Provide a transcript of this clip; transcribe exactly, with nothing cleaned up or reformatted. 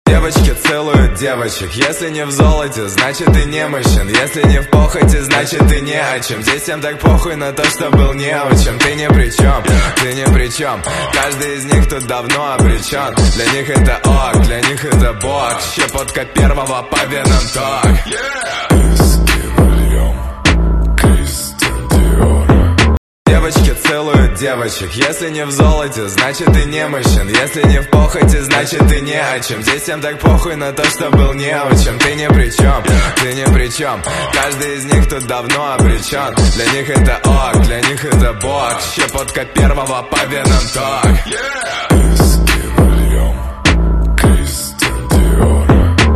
Девочки целуют девочек. Если не в золоте, значит ты немощен. Если не в похоти, значит ты не о чем. Здесь всем так похуй на то, что был не о чем. Ты ни при чем, ты ни при чем. Каждый из них тут давно обречен. Для них это ок, для них это бог. Щепотка первого по венам ток. Девочки целуют девочек. Если не в золоте, значит ты немощен. Если не в похоти, значит ты не о чем. Здесь всем так похуй на то, что был не о чем. Ты ни при чем, ты ни при чем. Каждый из них тут давно обречен. Для них это ок, для них это бог. Щепотка первого по венам ток.